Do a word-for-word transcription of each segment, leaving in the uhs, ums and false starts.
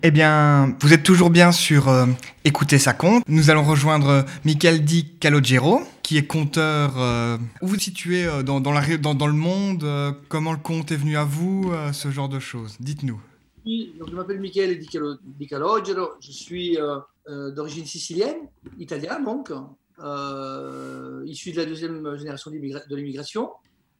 Eh bien, vous êtes toujours bien sur euh, Écoutez ça compte. Nous allons rejoindre euh, Michael Di Calogero, qui est conteur. Euh, où vous vous situez euh, dans, dans, la, ré- dans, dans le monde euh, Comment le conte est venu à vous euh, Ce genre de choses. Dites-nous. Oui, donc je m'appelle Michele Di Calo- Di Calogero, je suis euh, euh, d'origine sicilienne, italien donc, euh, issu de la deuxième génération d'immigra- de l'immigration.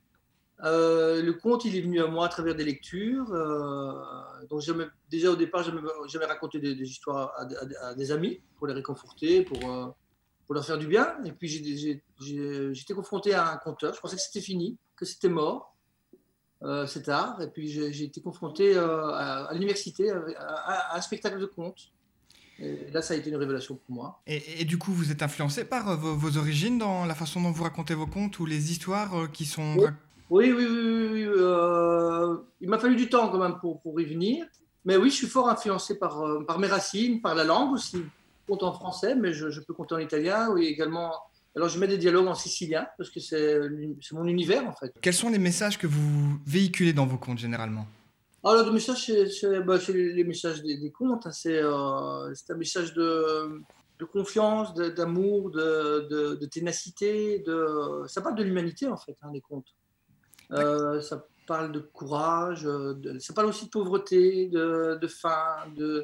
Euh, le conte, il est venu à moi à travers des lectures. Euh, donc j'aimais- déjà au départ, j'aimais j'aimais raconter des, des histoires à, à- à des amis pour les réconforter, pour, euh, pour leur faire du bien. Et puis j'ai- j'ai- j'ai- j'étais confronté à un conteur, je pensais que c'était fini, que c'était mort. Euh, c'est tard. Et puis j'ai j'ai été confronté euh, à, à l'université à, à- à un spectacle de contes. Et là, ça a été une révélation pour moi. Et, et du coup, vous êtes influencé par euh, vos, vos origines dans la façon dont vous racontez vos contes ou les histoires euh, qui sont. Oui, rac- oui, oui. oui, oui, oui, euh, il m'a fallu du temps quand même pour, pour y venir. Mais oui, je suis fort influencé par, euh, par mes racines, par la langue aussi. Je compte en français, mais je, je peux compter en italien. Oui, également. Alors, je mets des dialogues en sicilien parce que c'est c'est mon univers en fait. Quels sont les messages que vous véhiculez dans vos contes généralement? Alors, le message, c'est c'est- bah, c'est les messages des, des contes. Hein. C'est euh, c'est un message de, de confiance, de- d'amour, de, de- de ténacité. De... Ça parle de l'humanité, en fait, hein, les contes. D'ac- Euh, ça parle de courage. euh, de- ça parle aussi de pauvreté, de, de faim. De,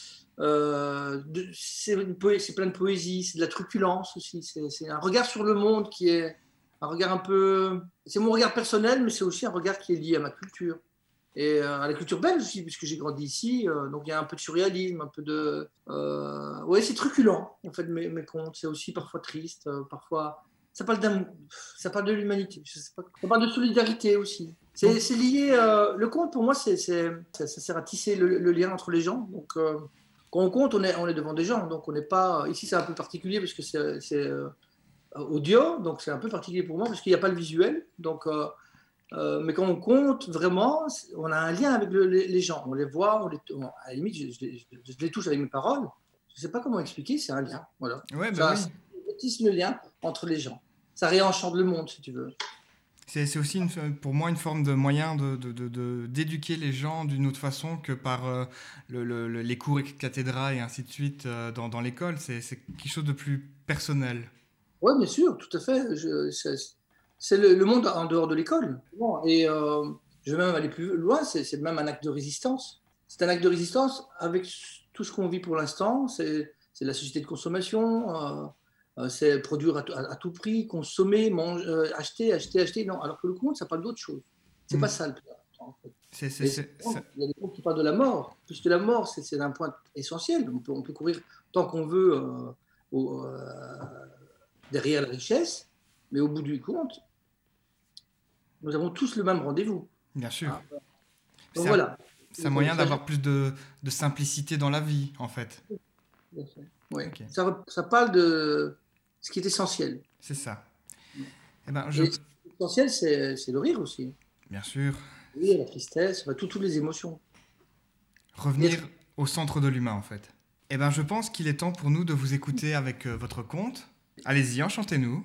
euh, de- c'est une poé- c'est plein de poésie, c'est de la truculence aussi. C'est c'est un regard sur le monde qui est un regard un peu. C'est mon regard personnel, mais c'est aussi un regard qui est lié à ma culture et euh, à la culture belge aussi, puisque j'ai grandi ici. Euh, donc il y a un peu de surréalisme, un peu de. Euh, ouais, c'est truculent, en fait, mes, mes contes. C'est aussi parfois triste, euh, parfois. Ça parle d'amour, ça parle de l'humanité, je sais pas. Ça parle de solidarité aussi. C'est Donc, c'est lié. Euh, le conte, pour moi, c'est, c'est, ça, ça sert à tisser le, le lien entre les gens. Donc, euh, quand on compte, on est, on est devant des gens. Donc, on n'est pas. Ici, c'est un peu particulier parce que c'est, c'est euh, audio, donc c'est un peu particulier pour moi parce qu'il n'y a pas le visuel. Donc, euh, euh, mais quand on compte vraiment, on a un lien avec le- les, les gens. On les voit, on les, on- à la limite, je, je- je- je les touche avec mes paroles. Je ne sais pas comment expliquer, c'est un lien. Voilà. ouais, bah Ça, oui. ça tisse le lien entre les gens. Ça réenchante le monde, si tu veux. C'est c'est aussi une- pour moi une forme de moyen de, de- de- de- d'éduquer les gens d'une autre façon que par euh, le- le- le- les cours et cathédrales et ainsi de suite euh, dans, dans l'école. C'est c'est quelque chose de plus personnel. Oui, bien sûr, tout à fait. Je- c'est c'est le, le monde en dehors de l'école. Bon, et euh, je vais même aller plus loin, c'est c'est même un acte de résistance. C'est un acte de résistance avec tout ce qu'on vit pour l'instant. C'est c'est la société de consommation, euh, euh, c'est produire à, tout à- à tout prix, consommer, manger, euh, acheter, acheter, acheter. Non, alors que le conte, ça parle d'autre chose. C'est pas Hmm. ça le plus important, en fait. C'est c'est- Et c'est- c'est- c'est- il y a des contes qui parlent de la mort, puisque la mort, c'est c'est un point essentiel. On peut, on peut courir tant qu'on veut euh, au- euh, derrière la richesse, mais au bout du compte, nous avons tous le même rendez-vous. bien sûr. Hein. Donc C'est un, voilà. c'est un moyen d'avoir plus de, de simplicité dans la vie, en fait. Oui. Ok, Ça, ça parle de ce qui est essentiel. c'est ça. Eh ben, je, Et l'essentiel, c'est c'est le rire aussi. bien sûr, Le rire, la tristesse, enfin, tout- toutes les émotions. Et être- revenir au centre de l'humain, en fait. Eh ben, je pense qu'il est temps pour nous de vous écouter avec euh, votre conte. Allez-y, enchantez-nous.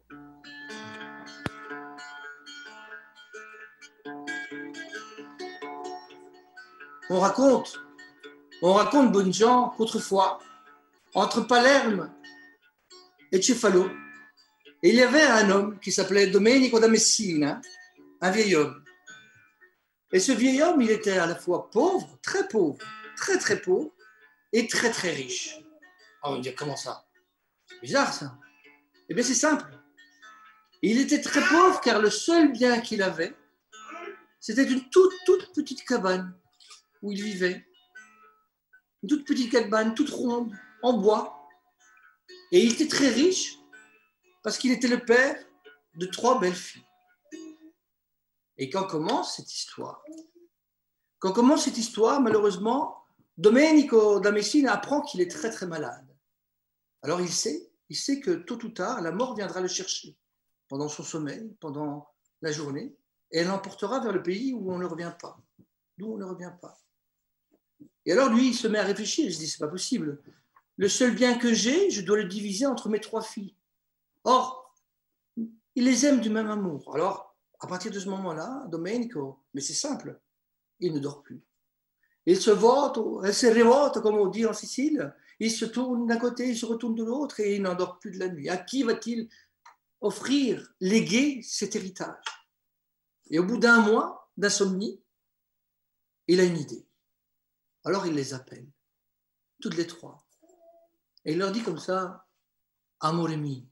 On raconte, on raconte, bonnes gens, qu'autrefois, entre Palerme et Cefalo, il y avait un homme qui s'appelait Domenico da Messina, un vieil homme. Et ce vieil homme, il était à la fois pauvre, très pauvre, très très pauvre, et très très riche. Ah, on va dire, comment ça? C'est bizarre ça. Eh bien, c'est simple. Il était très pauvre car le seul bien qu'il avait, c'était une toute, toute petite cabane où il vivait. Une toute petite cabane, toute ronde, en bois. Et il était très riche parce qu'il était le père de trois belles filles. Et quand commence cette histoire? Quand commence cette histoire, malheureusement, Domenico da Messina apprend qu'il est très très malade. Alors il sait, il sait que tôt ou tard, la mort viendra le chercher pendant son sommeil, pendant la journée, et elle l'emportera vers le pays où on ne revient pas, d'où on ne revient pas. Et alors lui, il se met à réfléchir, il se dit, c'est pas possible. Le seul bien que j'ai, je dois le diviser entre mes trois filles. Or, il les aime du même amour. Alors, à partir de ce moment-là, Domenico, mais c'est simple, il ne dort plus. Ils se votent, elles se révoltent, comme on dit en Sicile. Ils se tournent d'un côté, ils se retournent de l'autre et ils n'endorment plus de la nuit. À qui va-t-il offrir, léguer cet héritage? Et au bout d'un mois d'insomnie, il a une idée. Alors il les appelle, toutes les trois. Et il leur dit comme ça, Amore mio,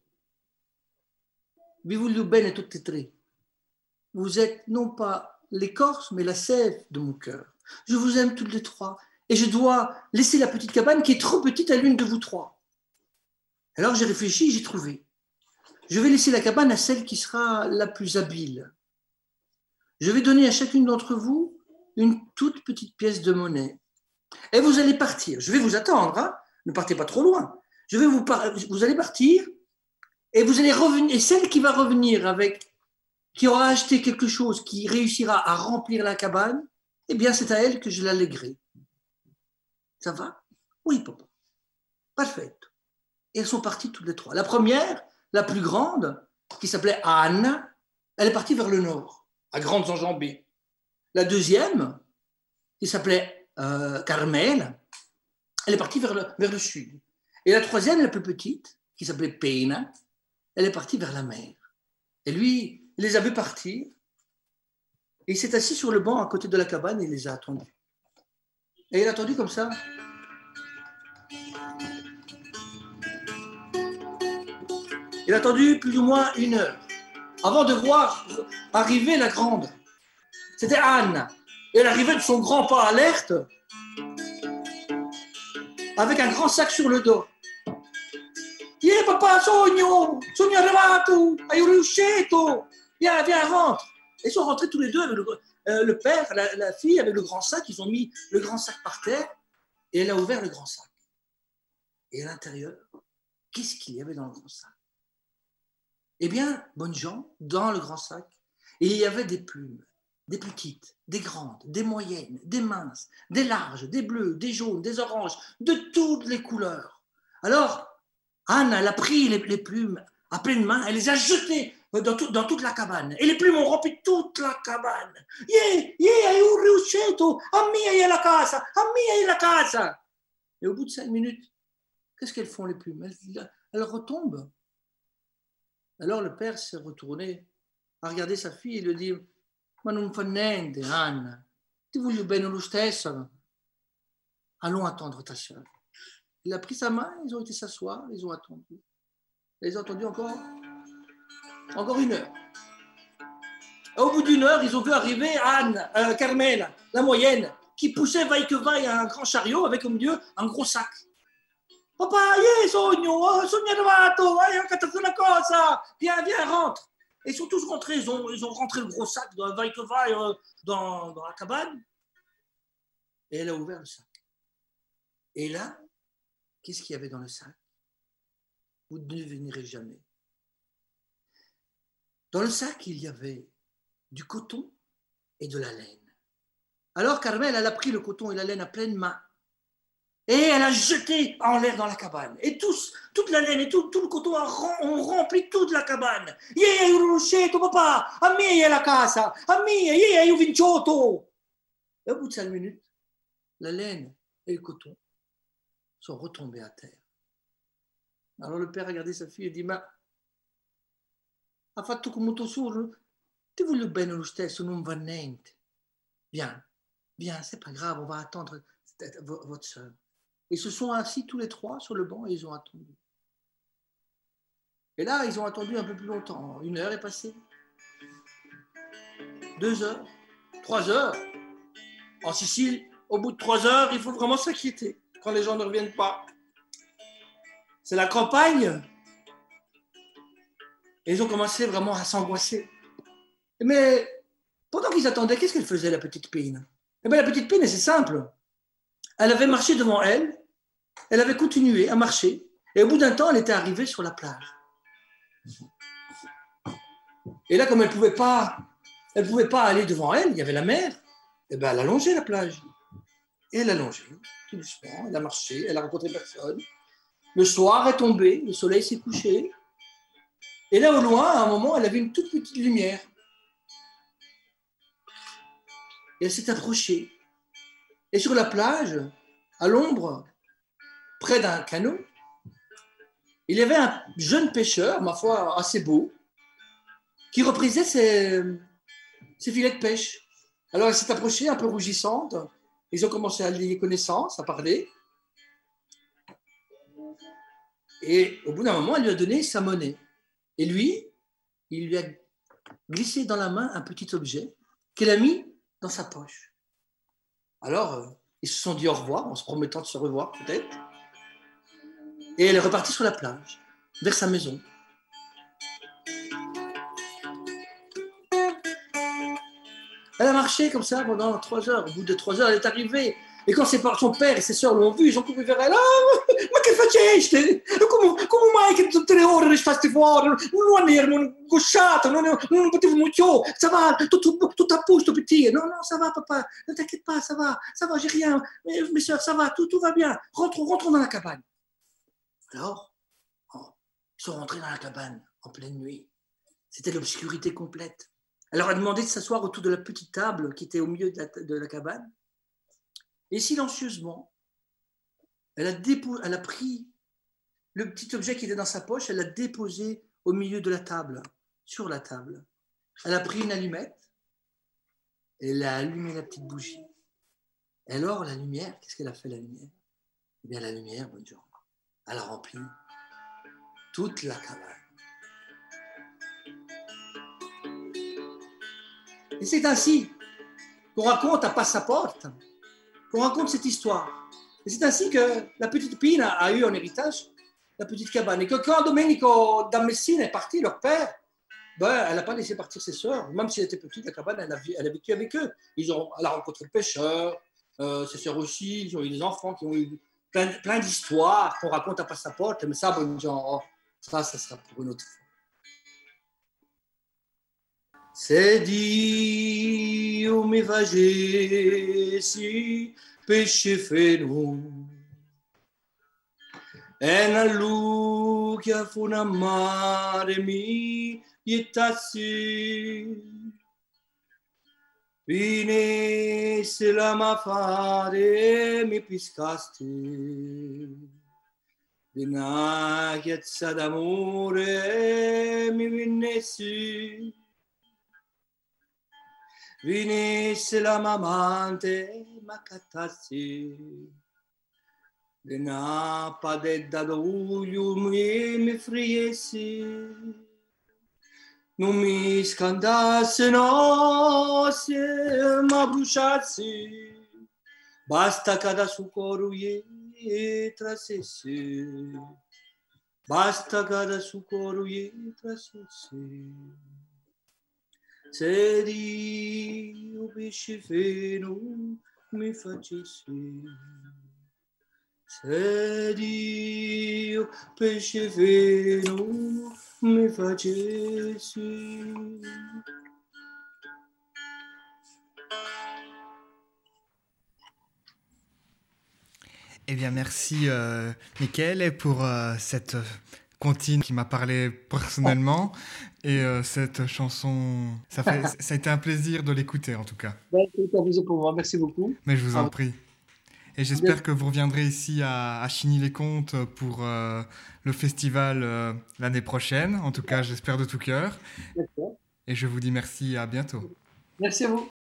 vi voglio bene tutte e tre. Vous êtes non pas l'écorce, mais la sève de mon cœur. Je vous aime toutes les trois. Et je dois laisser la petite cabane qui est trop petite à l'une de vous trois. Alors j'ai réfléchi, j'ai trouvé. Je vais laisser la cabane à celle qui sera la plus habile. Je vais donner à chacune d'entre vous une toute petite pièce de monnaie. Et vous allez partir. Je vais vous attendre, hein. Ne partez pas trop loin. Je vais vous, par... vous allez partir et vous allez revenir. Et celle qui va revenir avec, qui aura acheté quelque chose, qui réussira à remplir la cabane, eh bien c'est à elle que je la léguerai. Ça va? Oui, papa. Parfait. Et elles sont parties toutes les trois. La première, la plus grande, qui s'appelait Anne, elle est partie vers le nord, à grandes enjambées. La deuxième, qui s'appelait euh, Carmel, elle est partie vers le, vers le sud. Et la troisième, la plus petite, qui s'appelait Pena, elle est partie vers la mer. Et lui, il les a vus partir, et il s'est assis sur le banc à côté de la cabane et il les a attendus. Et il a attendu comme ça. Il a attendu plus ou moins une heure avant de voir arriver la grande. C'était Anne. Et elle arrivait de son grand pas alerte avec un grand sac sur le dos. Viens papa, sogno, sogno arrivato, hai riuscito. Viens, viens, rentre. Et ils sont rentrés tous les deux avec le, euh, le père, la, la fille avec le grand sac. Ils ont mis le grand sac par terre et elle a ouvert le grand sac. Et à l'intérieur, qu'est-ce qu'il y avait dans le grand sac? Eh bien, bonnes gens, dans le grand sac, il y avait des plumes, des petites, des grandes, des moyennes, des minces, des larges, des bleues, des jaunes, des oranges, de toutes les couleurs. Alors, Anne, elle a pris les, les plumes à pleine main, elle les a jetées dans, tout, dans toute la cabane. Et les plumes ont rempli toute la cabane. Yeah, yeah, hai riuscito, a mia è la casa, a mia è la casa. Et au bout de cinq minutes, qu'est-ce qu'elles font les plumes? Elles, elles retombent. Alors le père s'est retourné, a regardé sa fille et lui a dit « Ma non fa niente, Anna, ti voglio bene lo stesso. Allons attendre ta soeur. » Il a pris sa main, ils ont été s'asseoir, ils ont attendu. Et ils ont attendu encore, encore une heure. Et au bout d'une heure, ils ont vu arriver Anne, euh, Carmel, la moyenne, qui poussait vaille que vaille un grand chariot avec au milieu un gros sac. Papa, yeah, sogno, sogno arrivato, una cosa. Viens, viens, rentre. Et ils sont tous rentrés, ils ont, ils ont rentré le gros sac de vaille que vaille dans, dans la cabane. Et elle a ouvert le sac. Et là, qu'est-ce qu'il y avait dans le sac? Vous ne devinerez jamais. Dans le sac, il y avait du coton et de la laine. Alors Carmel, elle a pris le coton et la laine à pleine main. Et elle a jeté en l'air dans la cabane. Et tous, toute la laine et tout, tout le coton ont rempli toute la cabane. Yeah, hai riuscito, papa. A mia è la casa. A mia, yeah, hai vinciuto. Et au bout de cinq minutes, la laine et le coton sont retombés à terre. Alors le père a regardé sa fille et dit, ma ha fatto come tuo sorello, ti voglio bene lo stesso, non va niente. Viens, viens, c'est pas grave, on va attendre votre soeur. Ils se sont assis tous les trois sur le banc et ils ont attendu. Et là, ils ont attendu un peu plus longtemps. Une heure est passée. Deux heures. Trois heures. En Sicile, au bout de trois heures, il faut vraiment s'inquiéter quand les gens ne reviennent pas. C'est la campagne. Et ils ont commencé vraiment à s'angoisser. Mais pendant qu'ils attendaient, qu'est-ce qu'elle faisait, la petite Pine? Eh bien, la petite Pine, c'est simple. Elle avait marché devant elle, elle avait continué à marcher, et au bout d'un temps, elle était arrivée sur la plage. Et là, comme elle ne pouvait pas, elle pouvait pas aller devant elle, il y avait la mer, et bien, elle a longé la plage. Et elle a longé, tout doucement, elle a marché, elle a rencontré personne. Le soir est tombé, le soleil s'est couché, et là, au loin, à un moment, elle avait une toute petite lumière. Et elle s'est approchée. Et sur la plage, à l'ombre, près d'un canot, il y avait un jeune pêcheur, ma foi assez beau, qui reprisait ses, ses filets de pêche. Alors elle s'est approchée un peu rougissante. Ils ont commencé à lier connaissance, à parler. Et au bout d'un moment, elle lui a donné sa monnaie. Et lui, il lui a glissé dans la main un petit objet qu'elle a mis dans sa poche. Alors, euh, ils se sont dit au revoir, en se promettant de se revoir peut-être. Et elle est repartie sur la plage, vers sa maison. Elle a marché comme ça pendant trois heures. Au bout de trois heures, elle est arrivée. Et quand ses, son père et ses sœurs l'ont vue, ils ont couru vers elle. Ah, ma che faceste? Come, come mai che tutte le ore restaste fuori? Non ero angosciata, non, non potevo mucho. Ça va, tout, tout, tout à posto, petit. Non, non, ça va, papa. Ne t'inquiète pas, ça va, ça va, j'ai rien. Mes, mes sœurs, ça va, tout, tout va bien. Rentrons, rentrons dans la cabane. Alors, oh, ils sont rentrés dans la cabane en pleine nuit. C'était l'obscurité complète. Elle leur a demandé de s'asseoir autour de la petite table qui était au milieu de la, de la cabane. Et silencieusement, elle a, dépo- elle a pris le petit objet qui était dans sa poche, elle l'a déposé au milieu de la table, sur la table. Elle a pris une allumette et elle a allumé la petite bougie. Et alors, la lumière, qu'est-ce qu'elle a fait, la lumière? Eh bien, la lumière, bonne journée, elle a rempli toute la cabane. Et c'est ainsi qu'on raconte à Passaporte, qu'on raconte cette histoire. Et c'est ainsi que la petite Pina a eu en héritage la petite cabane. Et que quand Domenico da Messina est parti, leur père, ben, elle n'a pas laissé partir ses sœurs. Même si elle était petite, la cabane, elle a, elle a vécu avec eux. Ils ont, elle a rencontré le pêcheur, euh, ses sœurs aussi, ils ont eu des enfants qui ont eu plein, plein d'histoires qu'on raconte à Passaporte. Mais ça, bon, genre, ça, ça sera pour une autre fois. Se Dio mi facessi pesce feno e una lucchia fu una mare mi iettassi venisse la mafare mi piscasti di una chiazza d'amore mi vennessi venisse la mamante m'accattassi di una padella d'olio mi, mi friessi non mi scandasse no se ma bruciassi basta che da su coro e trasessi basta che da su coro e trasessi se Dio pesce feno mi facessi, se Dio pesce feno mi facessi. Eh bien, merci, euh, Mickaël, pour euh, cette comptine qui m'a parlé personnellement. Et euh, cette chanson, ça, fait, ça a été un plaisir de l'écouter, en tout cas. C'est un plaisir pour moi, merci beaucoup. Mais je vous en prie. Et j'espère que vous reviendrez ici à, à Chigny-les-Comtes pour euh, le festival euh, l'année prochaine. En tout cas, j'espère de tout cœur. Et je vous dis merci, à bientôt. Merci à vous.